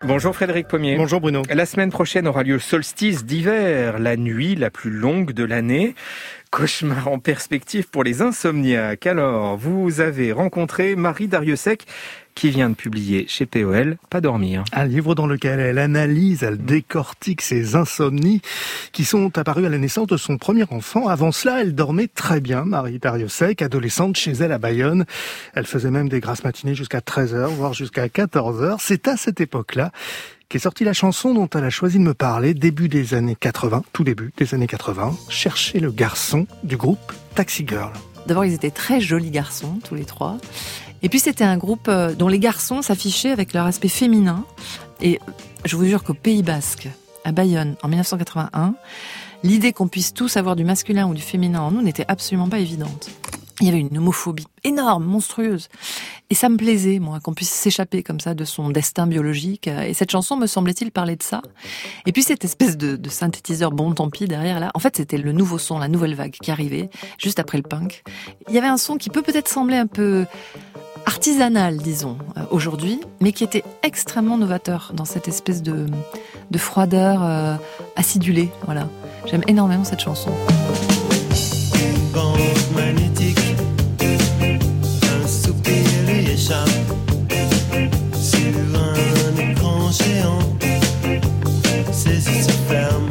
Bonjour Frédéric Pommier. Bonjour Bruno. La semaine prochaine aura lieu le solstice d'hiver, la nuit la plus longue de l'année. Cauchemar en perspective pour les insomniaques. Alors, vous avez rencontré Marie Darrieussecq qui vient de publier chez POL Pas dormir. Un livre dans lequel elle analyse, elle décortique ses insomnies qui sont apparues à la naissance de son premier enfant. Avant cela, elle dormait très bien, Marie Darrieussecq, adolescente chez elle à Bayonne. Elle faisait même des grasses matinées jusqu'à 13h, voire jusqu'à 14h. C'est à cette époque-là qu'est sortie la chanson dont elle a choisi de me parler, début des années 80, tout début des années 80, Chercher le garçon du groupe Taxi Girl. D'abord, ils étaient très jolis garçons, tous les trois. Et puis, c'était un groupe dont les garçons s'affichaient avec leur aspect féminin. Et je vous jure qu'au Pays Basque, à Bayonne, en 1981, l'idée qu'on puisse tous avoir du masculin ou du féminin en nous n'était absolument pas évidente. Il y avait une homophobie énorme, monstrueuse. Et ça me plaisait, moi, qu'on puisse s'échapper comme ça de son destin biologique. Et cette chanson, me semblait-il, parlait de ça. Et puis cette espèce de synthétiseur bon tant pis derrière, là, en fait, c'était le nouveau son, la nouvelle vague qui arrivait, juste après le punk. Il y avait un son qui peut peut-être sembler un peu artisanal, disons, aujourd'hui, mais qui était extrêmement novateur dans cette espèce de froideur acidulée, voilà. J'aime énormément cette chanson. Une bande magnétique, un soupir lui échappe sur un écran géant, ses yeux se ferment.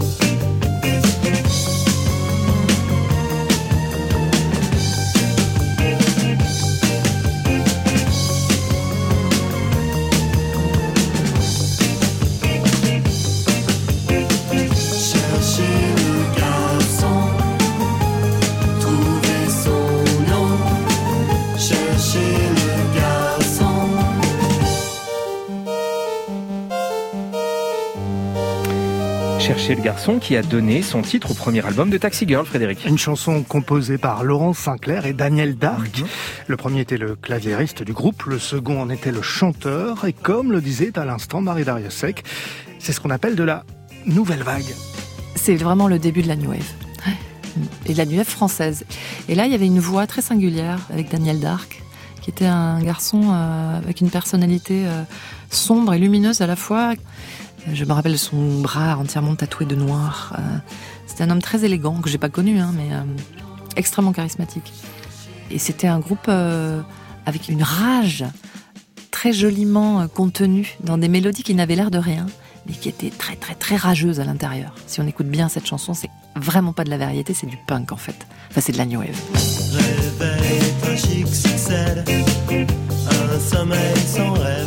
Chercher le garçon qui a donné son titre au premier album de Taxi Girl, Frédéric. Une chanson composée par Laurence Sinclair et Daniel Darc. Le premier était le claviériste du groupe, le second en était le chanteur. Et comme le disait à l'instant Marie Darrieussecq, c'est ce qu'on appelle de la nouvelle vague. C'est vraiment le début de la New Wave. Et de la New Wave française. Et là, il y avait une voix très singulière avec Daniel Darc, qui était un garçon avec une personnalité sombre et lumineuse à la fois. Je me rappelle de son bras entièrement tatoué de noir. C'était un homme très élégant, que j'ai pas connu, mais extrêmement charismatique. Et c'était un groupe avec une rage très joliment contenue dans des mélodies qui n'avaient l'air de rien, mais qui étaient très très très rageuses à l'intérieur. Si on écoute bien cette chanson, c'est vraiment pas de la variété, c'est du punk en fait. Enfin, c'est de la new wave. Réveil tragique succède à un sommeil sans rêve.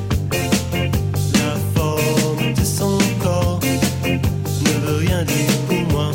Son corps ne veut rien dire pour moi.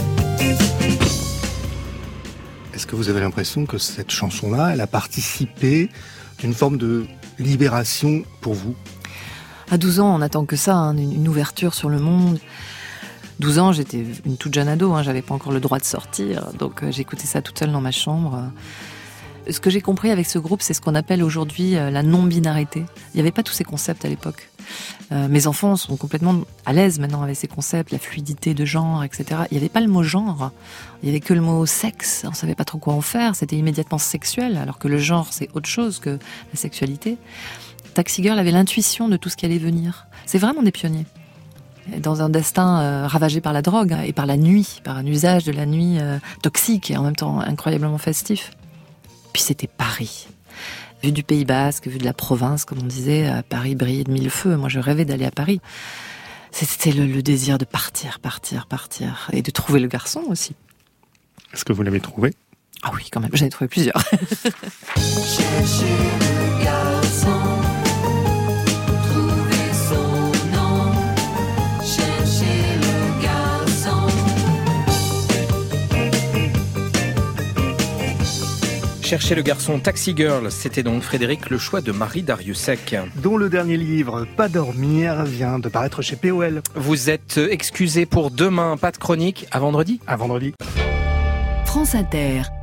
Est-ce que vous avez l'impression que cette chanson-là, elle a participé d'une forme de libération pour vous ? À 12 ans, on n'attend que ça, une ouverture sur le monde. 12 ans, j'étais une toute jeune ado, j'avais pas encore le droit de sortir, donc j'écoutais ça toute seule dans ma chambre. Ce que j'ai compris avec ce groupe, c'est ce qu'on appelle aujourd'hui la non-binarité. Il n'y avait pas tous ces concepts à l'époque. Mes enfants sont complètement à l'aise maintenant avec ces concepts, la fluidité de genre, etc. Il n'y avait pas le mot genre, il n'y avait que le mot sexe. On ne savait pas trop quoi en faire, c'était immédiatement sexuel, alors que le genre, c'est autre chose que la sexualité. Taxi Girl avait l'intuition de tout ce qui allait venir. C'est vraiment des pionniers. Dans un destin ravagé par la drogue et par la nuit, par un usage de la nuit toxique et en même temps incroyablement festif. Puis c'était Paris. Vu du Pays Basque, vu de la province, comme on disait, Paris brillait de mille feux. Moi, je rêvais d'aller à Paris. C'était le désir de partir. Et de trouver le garçon aussi. Est-ce que vous l'avez trouvé ? Ah oui, quand même, j'en ai trouvé plusieurs. Chercher le garçon, trouver son nom. Chercher le garçon. Chercher le garçon, Taxi Girl, c'était donc Frédéric, le choix de Marie Darrieussecq. Dont le dernier livre, Pas dormir, vient de paraître chez POL. Vous êtes excusé pour demain, pas de chronique, à vendredi ? À vendredi. France Inter.